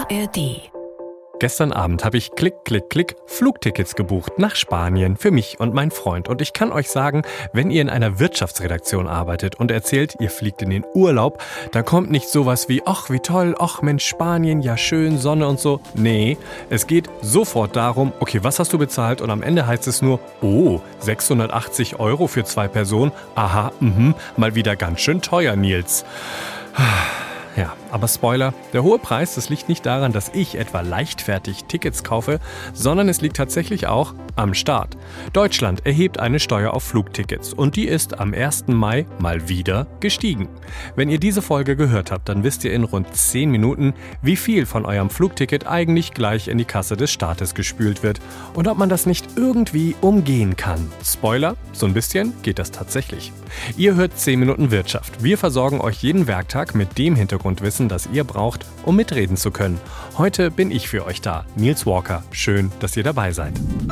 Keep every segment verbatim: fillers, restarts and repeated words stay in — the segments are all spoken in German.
A R D. Gestern Abend habe ich klick, klick, klick Flugtickets gebucht nach Spanien für mich und meinen Freund. Und ich kann euch sagen, wenn ihr in einer Wirtschaftsredaktion arbeitet und erzählt, ihr fliegt in den Urlaub, dann kommt nicht sowas wie, ach wie toll, ach Mensch, Spanien, ja schön, Sonne und so. Nee, es geht sofort darum, okay, was hast du bezahlt? Und am Ende heißt es nur, oh, sechshundertachtzig Euro für zwei Personen. Aha, mhm, mal wieder ganz schön teuer, Nils. Ja, aber Spoiler, der hohe Preis, das liegt nicht daran, dass ich etwa leichtfertig Tickets kaufe, sondern es liegt tatsächlich auch am Staat. Deutschland erhebt eine Steuer auf Flugtickets und die ist am ersten Mai mal wieder gestiegen. Wenn ihr diese Folge gehört habt, dann wisst ihr in rund zehn Minuten, wie viel von eurem Flugticket eigentlich gleich in die Kasse des Staates gespült wird und ob man das nicht irgendwie umgehen kann. Spoiler, so ein bisschen geht das tatsächlich. Ihr hört zehn Minuten Wirtschaft. Wir versorgen euch jeden Werktag mit dem Hintergrundwissen, das ihr braucht, um mitreden zu können. Heute bin ich für euch da, Nils Walker. Schön, dass ihr dabei seid.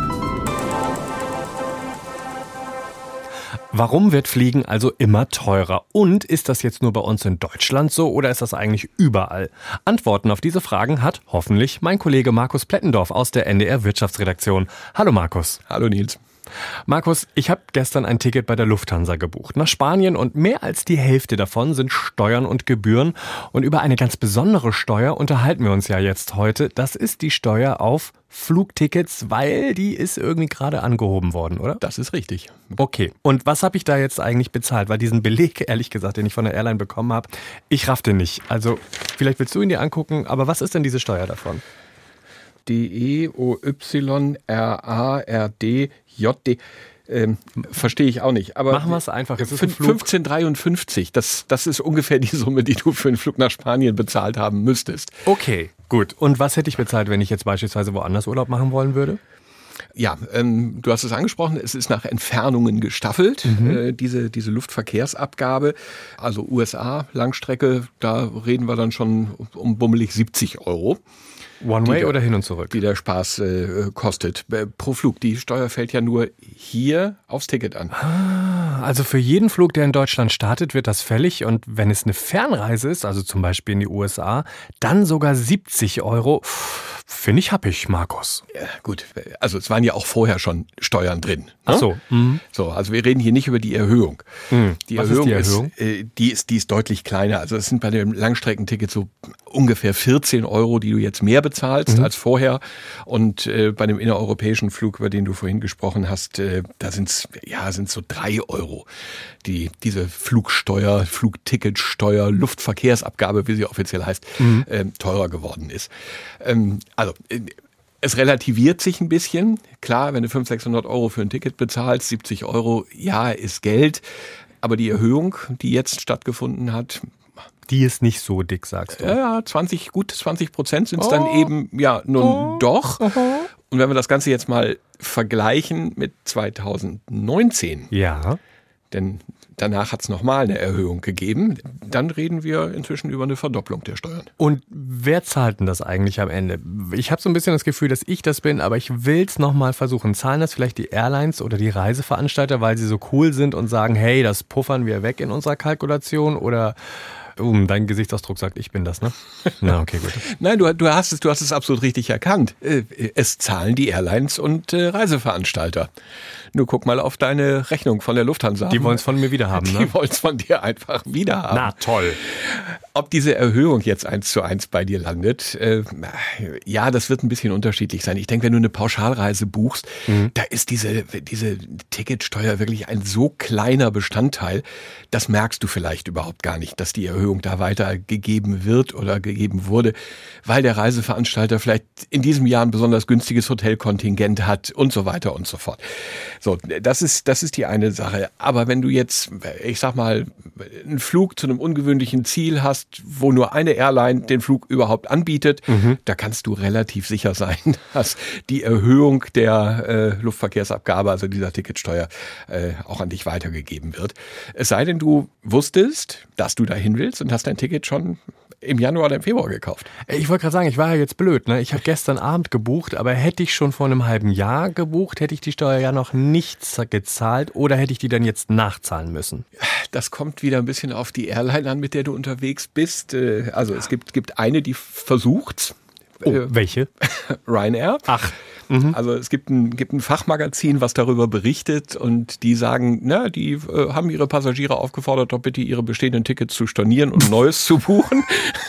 Warum wird Fliegen also immer teurer? Und ist das jetzt nur bei uns in Deutschland so oder ist das eigentlich überall? Antworten auf diese Fragen hat hoffentlich mein Kollege Markus Plettendorf aus der N D R Wirtschaftsredaktion. Hallo Markus. Hallo Nils. Markus, ich habe gestern ein Ticket bei der Lufthansa gebucht nach Spanien und mehr als die Hälfte davon sind Steuern und Gebühren. Und über eine ganz besondere Steuer unterhalten wir uns ja jetzt heute. Das ist die Steuer auf Flugtickets, weil die ist irgendwie gerade angehoben worden, oder? Das ist richtig. Okay, und was habe ich da jetzt eigentlich bezahlt? Weil diesen Beleg, ehrlich gesagt, den ich von der Airline bekommen habe, ich raff den nicht. Also vielleicht willst du ihn dir angucken, aber was ist denn diese Steuer davon? D E O Y R A R D J D. Ähm, verstehe ich auch nicht. Aber machen wir es einfach. Es ist ein Flug. fünfzehn dreiundfünfzig, das, das ist ungefähr die Summe, die du für einen Flug nach Spanien bezahlt haben müsstest. Okay, gut. Und was hätte ich bezahlt, wenn ich jetzt beispielsweise woanders Urlaub machen wollen würde? Ja, ähm, du hast es angesprochen, es ist nach Entfernungen gestaffelt, mhm. äh, diese, diese Luftverkehrsabgabe. Also U S A, Langstrecke, da reden wir dann schon um bummelig siebzig Euro. One-Way der, oder hin und zurück? Die der Spaß äh, kostet. Pro Flug. Die Steuer fällt ja nur hier aufs Ticket an. Ah, also für jeden Flug, der in Deutschland startet, wird das fällig. Und wenn es eine Fernreise ist, also zum Beispiel in die U S A, dann sogar siebzig Euro. Finde ich happig, Markus. Ja, gut, also es waren ja auch vorher schon Steuern drin. Ne? Ach so. Mhm. So, also wir reden hier nicht über die Erhöhung. Mhm. Die Was Erhöhung ist die Erhöhung? Ist, äh, die ist, die ist deutlich kleiner. Also es sind bei dem Langstreckenticket so ungefähr vierzehn Euro, die du jetzt mehr bezahlst mhm. als vorher. Und äh, bei dem innereuropäischen Flug, über den du vorhin gesprochen hast, äh, da sind es ja, sind's so drei Euro, die diese Flugsteuer, Flugticketsteuer, Luftverkehrsabgabe, wie sie offiziell heißt, mhm. äh, teurer geworden ist. Ähm, Also, es relativiert sich ein bisschen. Klar, wenn du fünfhundert, sechshundert Euro für ein Ticket bezahlst, siebzig Euro, ja, ist Geld. Aber die Erhöhung, die jetzt stattgefunden hat, die ist nicht so dick, sagst du? Ja, zwanzig, gut zwanzig Prozent sind es oh. dann eben, ja, nun oh. doch. Oh. Und wenn wir das Ganze jetzt mal vergleichen mit zweitausendneunzehn, ja, denn danach hat es nochmal eine Erhöhung gegeben. Dann reden wir inzwischen über eine Verdopplung der Steuern. Und wer zahlt denn das eigentlich am Ende? Ich habe so ein bisschen das Gefühl, dass ich das bin, aber ich will es nochmal versuchen. Zahlen das vielleicht die Airlines oder die Reiseveranstalter, weil sie so cool sind und sagen, hey, das puffern wir weg in unserer Kalkulation? Oder um, dein Gesichtsausdruck sagt, ich bin das, ne? Na, okay, gut. Nein, du, du, hast es, du hast es absolut richtig erkannt. Es zahlen die Airlines und äh, Reiseveranstalter. Nur guck mal auf deine Rechnung von der Lufthansa. Die wollen es von mir wieder haben, ne? Die wollen es von dir einfach wieder haben. Na, toll. Ob diese Erhöhung jetzt eins zu eins bei dir landet, äh, ja, das wird ein bisschen unterschiedlich sein. Ich denke, wenn du eine Pauschalreise buchst, mhm. da ist diese, diese Ticketsteuer wirklich ein so kleiner Bestandteil, das merkst du vielleicht überhaupt gar nicht, dass die Erhöhung da weitergegeben wird oder gegeben wurde, weil der Reiseveranstalter vielleicht in diesem Jahr ein besonders günstiges Hotelkontingent hat und so weiter und so fort. So, das ist, das ist die eine Sache. Aber wenn du jetzt, ich sag mal, einen Flug zu einem ungewöhnlichen Ziel hast, wo nur eine Airline den Flug überhaupt anbietet, mhm. da kannst du relativ sicher sein, dass die Erhöhung der äh, Luftverkehrsabgabe, also dieser Ticketsteuer, äh, auch an dich weitergegeben wird. Es sei denn, du wusstest, dass du dahin willst und hast dein Ticket schon im Januar oder im Februar gekauft. Ich wollte gerade sagen, ich war ja jetzt blöd, ne? Ich habe gestern Abend gebucht, aber hätte ich schon vor einem halben Jahr gebucht, hätte ich die Steuer ja noch nicht gezahlt oder hätte ich die dann jetzt nachzahlen müssen? Das kommt wieder ein bisschen auf die Airline an, mit der du unterwegs bist. Also es gibt, gibt eine, die versucht's. Oh, äh, welche? Ryanair. Ach. Mhm. Also es gibt ein, gibt ein Fachmagazin, was darüber berichtet und die sagen, na, die äh, haben ihre Passagiere aufgefordert, doch bitte ihre bestehenden Tickets zu stornieren und Neues zu buchen.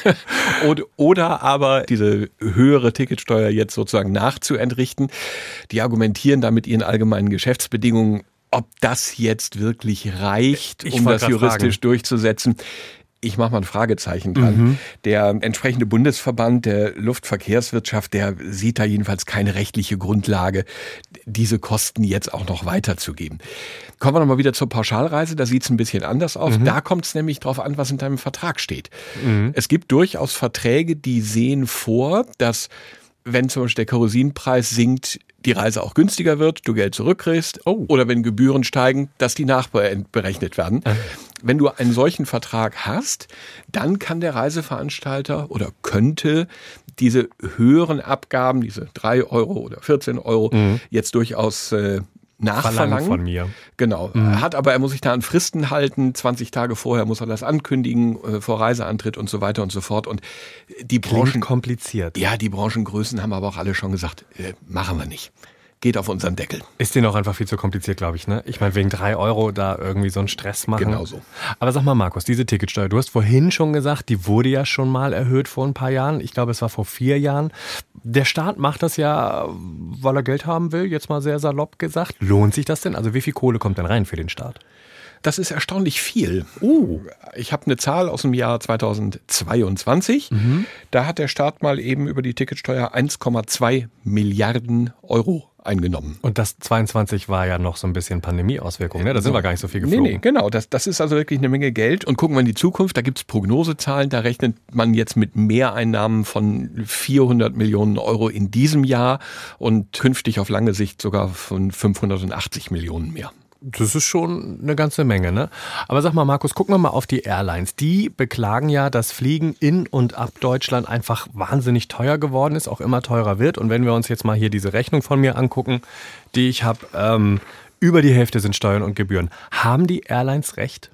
oder, oder aber diese höhere Ticketsteuer jetzt sozusagen nachzuentrichten. Die argumentieren da mit ihren allgemeinen Geschäftsbedingungen, ob das jetzt wirklich reicht, ich um das juristisch fragen. durchzusetzen. Ich mache mal ein Fragezeichen dran. Mhm. Der entsprechende Bundesverband der Luftverkehrswirtschaft, der sieht da jedenfalls keine rechtliche Grundlage, diese Kosten jetzt auch noch weiterzugeben. Kommen wir nochmal wieder zur Pauschalreise, da sieht es ein bisschen anders aus. Mhm. Da kommt es nämlich drauf an, was in deinem Vertrag steht. Mhm. Es gibt durchaus Verträge, die sehen vor, dass wenn zum Beispiel der Kerosinpreis sinkt, die Reise auch günstiger wird, du Geld zurückkriegst, oh. oder wenn Gebühren steigen, dass die nachberechnet werden. Äh. Wenn du einen solchen Vertrag hast, dann kann der Reiseveranstalter oder könnte diese höheren Abgaben, diese drei Euro oder vierzehn Euro, mhm. jetzt durchaus äh, nachverlangen. Von mir. Genau. Mhm. Hat aber, er muss sich da an Fristen halten. zwanzig Tage vorher muss er das ankündigen, äh, vor Reiseantritt und so weiter und so fort. Und die Branchen. Klingt kompliziert. Ja, die Branchengrößen haben aber auch alle schon gesagt, äh, machen wir nicht. Geht auf unseren Deckel. Ist denen auch einfach viel zu kompliziert, glaube ich, ne? Ich meine, wegen drei Euro da irgendwie so einen Stress machen. Genau so. Aber sag mal, Markus, diese Ticketsteuer, du hast vorhin schon gesagt, die wurde ja schon mal erhöht vor ein paar Jahren. Ich glaube, es war vor vier Jahren. Der Staat macht das ja, weil er Geld haben will, jetzt mal sehr salopp gesagt. Lohnt sich das denn? Also wie viel Kohle kommt denn rein für den Staat? Das ist erstaunlich viel. Uh. Ich habe eine Zahl aus dem Jahr zweitausendzweiundzwanzig. Mhm. Da hat der Staat mal eben über die Ticketsteuer eins Komma zwei Milliarden Euro eingenommen. Und das zweiundzwanzig war ja noch so ein bisschen Pandemieauswirkungen, ne? Da sind so. wir gar nicht so viel geflogen. Nee, nee, genau. Das, das ist also wirklich eine Menge Geld. Und gucken wir in die Zukunft, da gibt es Prognosezahlen, da rechnet man jetzt mit Mehreinnahmen von vierhundert Millionen Euro in diesem Jahr und künftig auf lange Sicht sogar von fünfhundertachtzig Millionen mehr. Das ist schon eine ganze Menge, ne? Aber sag mal, Markus, gucken wir mal auf die Airlines. Die beklagen ja, dass Fliegen in und ab Deutschland einfach wahnsinnig teuer geworden ist, auch immer teurer wird. Und wenn wir uns jetzt mal hier diese Rechnung von mir angucken, die ich habe, ähm, über die Hälfte sind Steuern und Gebühren. Haben die Airlines recht?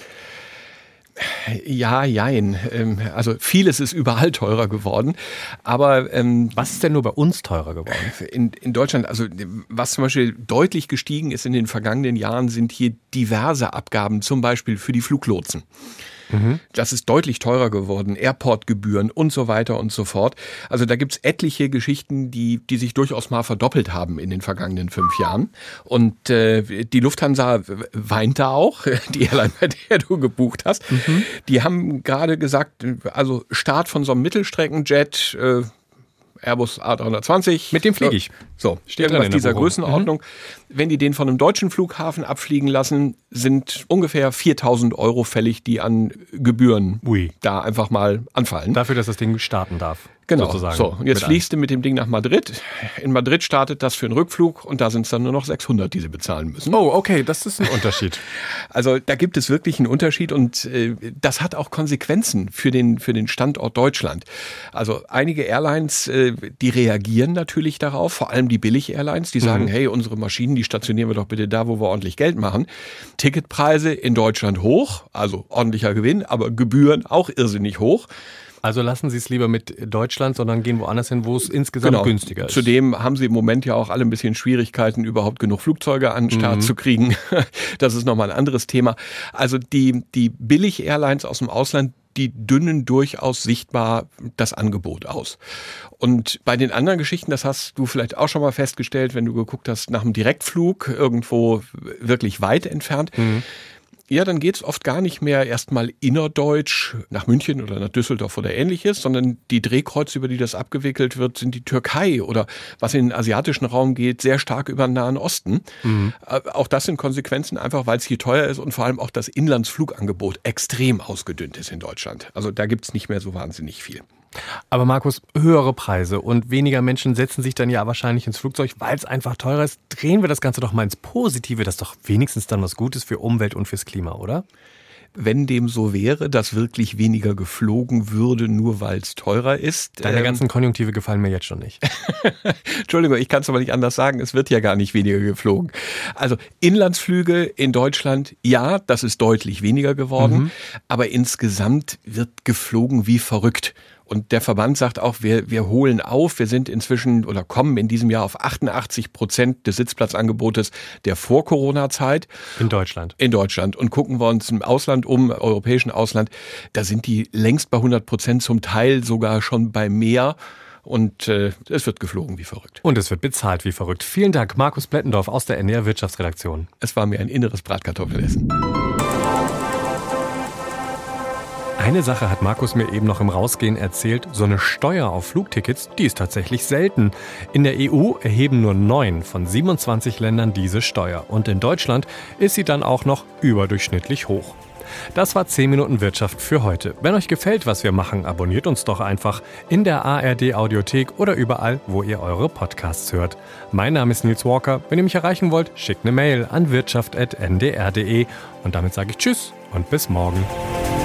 Ja, jein. Also vieles ist überall teurer geworden. Aber ähm, was ist denn nur bei uns teurer geworden? In, in Deutschland, also was zum Beispiel deutlich gestiegen ist in den vergangenen Jahren, sind hier diverse Abgaben, zum Beispiel für die Fluglotsen. Mhm. Das ist deutlich teurer geworden, Airportgebühren und so weiter und so fort. Also da gibt's etliche Geschichten, die die sich durchaus mal verdoppelt haben in den vergangenen fünf Jahren. Und äh, die Lufthansa weint da auch, die Airline, bei der du gebucht hast. Mhm. Die haben gerade gesagt, also Start von so einem Mittelstreckenjet, äh, Airbus A drei zwanzig. Mit dem fliege ich. So, steht in dieser Größenordnung. Mhm. Wenn die den von einem deutschen Flughafen abfliegen lassen, sind ungefähr viertausend Euro fällig, die an Gebühren Ui. da einfach mal anfallen. Dafür, dass das Ding starten darf. Genau. Sozusagen. So, und jetzt fliegst du mit dem Ding nach Madrid. In Madrid startet das für einen Rückflug und da sind es dann nur noch sechshundert, die sie bezahlen müssen. Oh, okay, das ist ein Unterschied. Also da gibt es wirklich einen Unterschied und äh, das hat auch Konsequenzen für den, für den Standort Deutschland. Also einige Airlines, äh, die reagieren natürlich darauf, vor allem die Billig-Airlines, die sagen, mhm. hey, unsere Maschinen, die stationieren wir doch bitte da, wo wir ordentlich Geld machen. Ticketpreise in Deutschland hoch, also ordentlicher Gewinn, aber Gebühren auch irrsinnig hoch. Also lassen Sie es lieber mit Deutschland, sondern gehen woanders hin, wo es insgesamt genau. günstiger ist. Zudem haben Sie im Moment ja auch alle ein bisschen Schwierigkeiten, überhaupt genug Flugzeuge an den Start mhm. zu kriegen. Das ist nochmal ein anderes Thema. Also die, die Billig-Airlines aus dem Ausland, die dünnen durchaus sichtbar das Angebot aus. Und bei den anderen Geschichten, das hast du vielleicht auch schon mal festgestellt, wenn du geguckt hast nach einem Direktflug, irgendwo wirklich weit entfernt, mhm. ja, dann geht's oft gar nicht mehr erstmal innerdeutsch nach München oder nach Düsseldorf oder ähnliches, sondern die Drehkreuze, über die das abgewickelt wird, sind die Türkei oder was in den asiatischen Raum geht, sehr stark über den Nahen Osten. Mhm. Auch das sind Konsequenzen, einfach weil es hier teuer ist und vor allem auch das Inlandsflugangebot extrem ausgedünnt ist in Deutschland. Also da gibt's nicht mehr so wahnsinnig viel. Aber Markus, höhere Preise und weniger Menschen setzen sich dann ja wahrscheinlich ins Flugzeug, weil es einfach teurer ist. Drehen wir das Ganze doch mal ins Positive. Das ist doch wenigstens dann was Gutes für Umwelt und fürs Klima, oder? Wenn dem so wäre, dass wirklich weniger geflogen würde, nur weil es teurer ist. Deine ähm, ganzen Konjunktive gefallen mir jetzt schon nicht. Entschuldigung, ich kann es aber nicht anders sagen. Es wird ja gar nicht weniger geflogen. Also Inlandsflüge in Deutschland, ja, das ist deutlich weniger geworden. Mhm. Aber insgesamt wird geflogen wie verrückt. Und der Verband sagt auch, wir, wir holen auf. Wir sind inzwischen oder kommen in diesem Jahr auf achtundachtzig Prozent des Sitzplatzangebotes der Vor-Corona-Zeit. In Deutschland. In Deutschland. Und gucken wir uns im Ausland um, europäischen Ausland, da sind die längst bei hundert Prozent, zum Teil sogar schon bei mehr. Und äh, es wird geflogen wie verrückt. Und es wird bezahlt wie verrückt. Vielen Dank, Markus Blettendorf aus der N D R Wirtschaftsredaktion. Es war mir ein inneres Bratkartoffelessen. Eine Sache hat Markus mir eben noch im Rausgehen erzählt. So eine Steuer auf Flugtickets, die ist tatsächlich selten. In der E U erheben nur neun von siebenundzwanzig Ländern diese Steuer. Und in Deutschland ist sie dann auch noch überdurchschnittlich hoch. Das war zehn Minuten Wirtschaft für heute. Wenn euch gefällt, was wir machen, abonniert uns doch einfach in der A R D-Audiothek oder überall, wo ihr eure Podcasts hört. Mein Name ist Nils Walker. Wenn ihr mich erreichen wollt, schickt eine Mail an wirtschaft punkt n d r punkt d e. Und damit sage ich Tschüss und bis morgen.